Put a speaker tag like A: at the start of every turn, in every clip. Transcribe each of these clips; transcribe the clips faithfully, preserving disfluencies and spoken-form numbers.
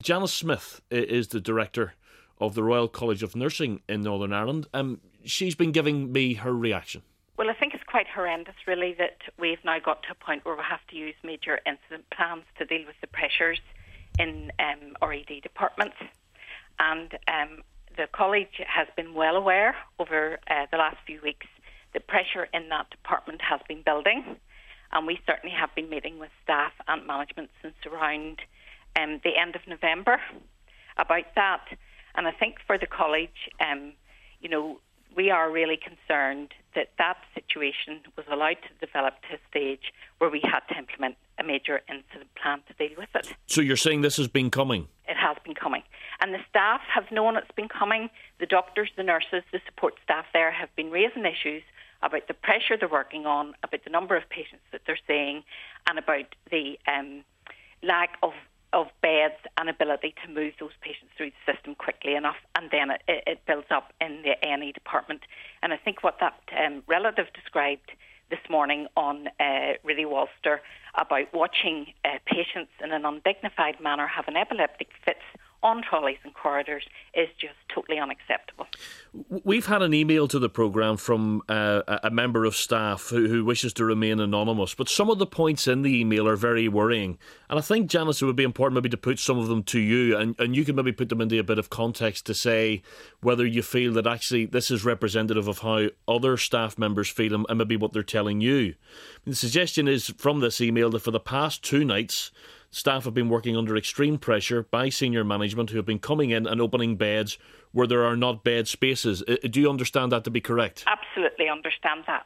A: Janice Smith is the director of the Royal College of Nursing in Northern Ireland. Um, she's been giving me her reaction.
B: Well, I think it's quite horrendous, really, that we've now got to a point where we have to use major incident plans to deal with the pressures in um, R E D departments. And um, the college has been well aware over uh, the last few weeks that pressure in that department has been building. And we certainly have been meeting with staff and management since around um, the end of November about that. And I think for the college, um, you know, we are really concerned that that situation was allowed to develop to a stage where we had to implement a major incident plan to deal with it.
A: So you're saying this has been coming?
B: It has been coming. And the staff have known it's been coming. The doctors, the nurses, the support staff there have been raising issues about the pressure they're working on, about the number of patients that they're seeing, and about the um, lack of of beds and ability to move those patients through the system quickly enough, and then it, it builds up in the A and E department. And I think what that um, relative described this morning on uh, Radio Ulster about watching uh, patients in an undignified manner having epileptic fits on trolleys and corridors is just totally unacceptable.
A: We've had an email to the programme from uh, a member of staff who, who wishes to remain anonymous, but some of the points in the email are very worrying. And I think, Janice, it would be important maybe to put some of them to you, and, and you can maybe put them into a bit of context to say whether you feel that actually this is representative of how other staff members feel and, and maybe what they're telling you. The suggestion is from this email that for the past two nights, staff have been working under extreme pressure by senior management who have been coming in and opening beds where there are not bed spaces. Do you understand that to be correct?
B: Absolutely understand that.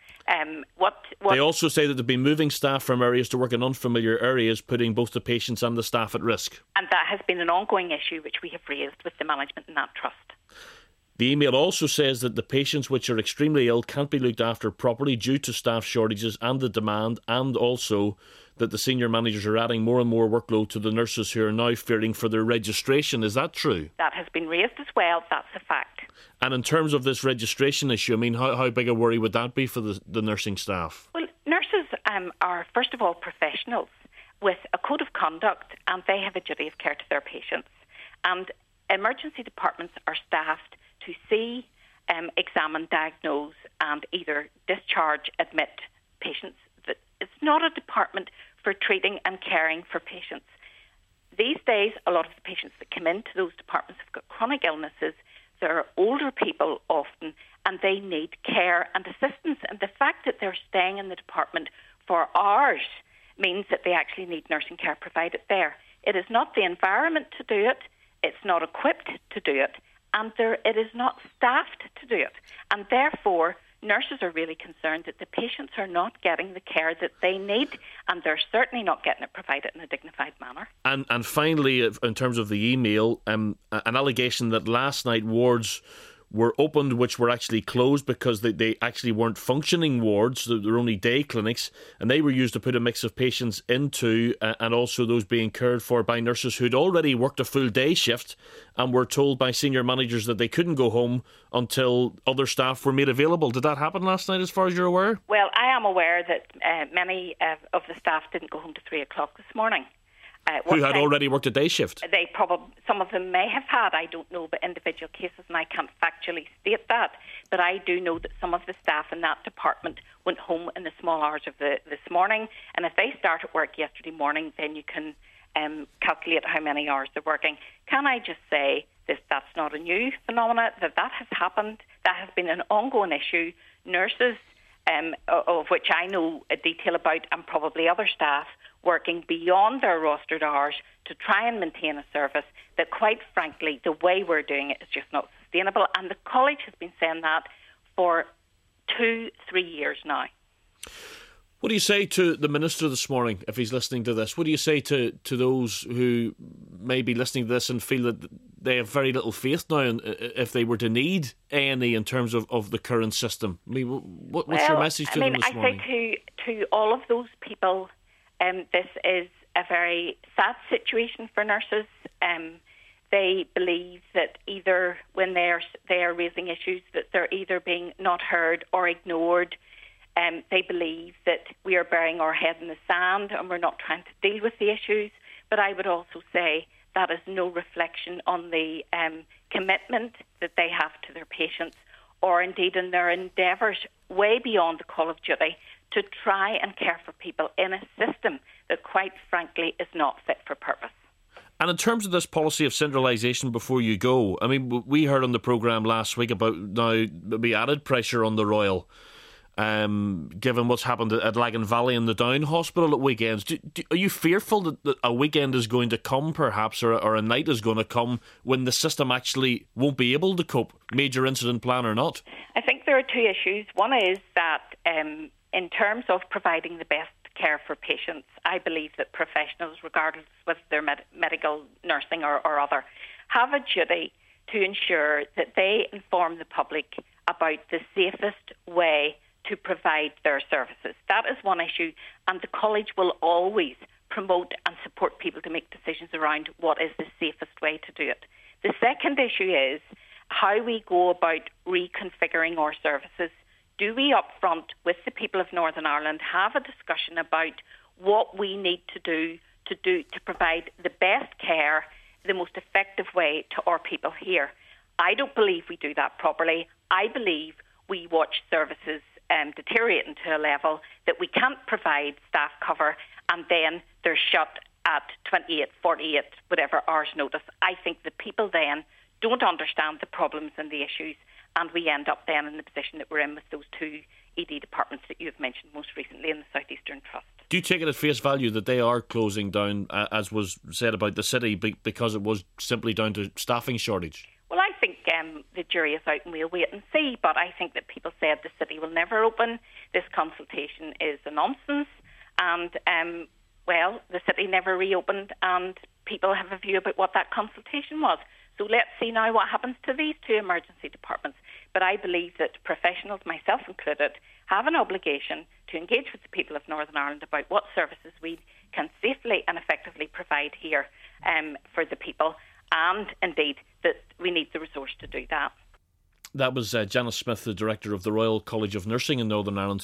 B: Um, what, what
A: They also say that they've been moving staff from areas to work in unfamiliar areas, putting both the patients and the staff at risk.
B: And that has been an ongoing issue which we have raised with the management in that trust.
A: The email also says that the patients which are extremely ill can't be looked after properly due to staff shortages and the demand, and also that the senior managers are adding more and more workload to the nurses who are now fearing for their registration. Is that true?
B: That has been raised as well. That's a fact.
A: And in terms of this registration issue, I mean, how, how big a worry would that be for the, the nursing staff?
B: Well, nurses um, are, first of all, professionals with a code of conduct, and they have a duty of care to their patients. And emergency departments are staffed to see, um, examine, diagnose, and either discharge, admit patients. It's not a department for treating and caring for patients. These days, a lot of the patients that come into those departments have got chronic illnesses. They're older people often, and they need care and assistance. And the fact that they're staying in the department for hours means that they actually need nursing care provided there. It is not the environment to do it. It's not equipped to do it. And there, it is not staffed to do it. And therefore, nurses are really concerned that the patients are not getting the care that they need, and they're certainly not getting it provided in a dignified manner. And
A: and finally, in terms of the email, um, an allegation that last night wards were opened which were actually closed because they, they actually weren't functioning wards, they're only day clinics, and they were used to put a mix of patients into, uh, and also those being cared for by nurses who'd already worked a full day shift and were told by senior managers that they couldn't go home until other staff were made available. Did that happen last night as far as you're aware?
B: Well, I am aware that uh, many uh, of the staff didn't go home to three o'clock this morning.
A: Uh, Who had time, already worked a day shift?
B: They probably, some of them may have had, I don't know, but individual cases, and I can't factually state that. But I do know that some of the staff in that department went home in the small hours of the this morning. And if they started work yesterday morning, then you can um, calculate how many hours they're working. Can I just say that that's not a new phenomenon, that that has happened, that has been an ongoing issue. Nurses, um, of which I know a detail about, and probably other staff, working beyond their rostered hours to try and maintain a service that, quite frankly, the way we're doing it is just not sustainable. And the college has been saying that for two, three years now.
A: What do you say to the Minister this morning, if he's listening to this? What do you say to, to those who may be listening to this and feel that they have very little faith now in, if they were to need A and E in terms of, of the current system? I mean, what, what's
B: well,
A: your message to
B: I mean,
A: them this
B: I
A: morning?
B: I say to, to all of those people, um, this is a very sad situation for nurses. Um, they believe that either when they are, they are raising issues, that they're either being not heard or ignored. Um, they believe that we are burying our head in the sand and we're not trying to deal with the issues. But I would also say that is no reflection on the um, commitment that they have to their patients, or indeed in their endeavours way beyond the call of duty to try and care for people in a system that, quite frankly, is not fit for purpose.
A: And in terms of this policy of centralisation before you go, I mean, we heard on the programme last week about now maybe added pressure on the Royal, um, given what's happened at Lagan Valley and the Down Hospital at weekends. Do, do, are you fearful that, that a weekend is going to come, perhaps, or, or a night is going to come when the system actually won't be able to cope, major incident plan or not?
B: I think there are two issues. One is that um, in terms of providing the best care for patients, I believe that professionals, regardless whether they're med- medical, nursing or, or other, have a duty to ensure that they inform the public about the safest way to provide their services. That is one issue, and the college will always promote and support people to make decisions around what is the safest way to do it. The second issue is how we go about reconfiguring our services. Do we up front with the people of Northern Ireland have a discussion about what we need to do to do to provide the best care, the most effective way to our people here? I don't believe we do that properly. I believe we watch services um, deteriorate to a level that we can't provide staff cover, and then they're shut at twenty-eight, forty-eight, whatever hours notice. I think the people then don't understand the problems and the issues, and we end up then in the position that we're in with those two E D departments that you've mentioned most recently in the South Eastern Trust.
A: Do you take it at face value that they are closing down, uh, as was said about the city, be- because it was simply down to staffing shortage?
B: Well, I think um, the jury is out and we'll wait and see, but I think that people said the city will never open. This consultation is a nonsense, and, um, well, the city never reopened, and people have a view about what that consultation was. So let's see now what happens to these two emergency departments. But I believe that professionals, myself included, have an obligation to engage with the people of Northern Ireland about what services we can safely and effectively provide here um, for the people, and indeed that we need the resource to do that.
A: That was uh, Janice Smith, the Director of the Royal College of Nursing in Northern Ireland,